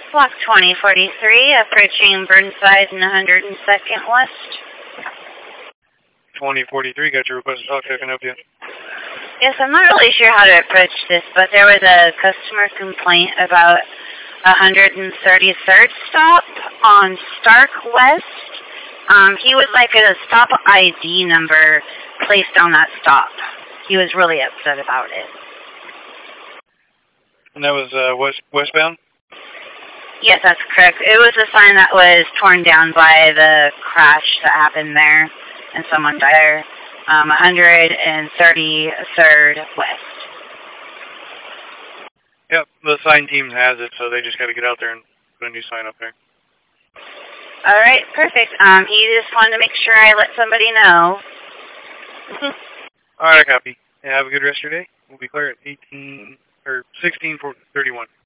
Block 2043, approaching Burnside and 102nd West. 2043, got your request to talk. How can I help you? Yes, I'm not really sure how to approach this, but there was a customer complaint about 133rd stop on Stark West. He would like a stop ID number placed on that stop. He was really upset about it. And that was westbound? Yes, that's correct. It was a sign that was torn down by the crash that happened there, and someone died there. 133rd West. Yep, the sign team has it, so they just got to get out there and put a new sign up there. All right, perfect. He just wanted to make sure I let somebody know. All right, copy. Yeah, have a good rest of your day. We'll be clear at 16:31.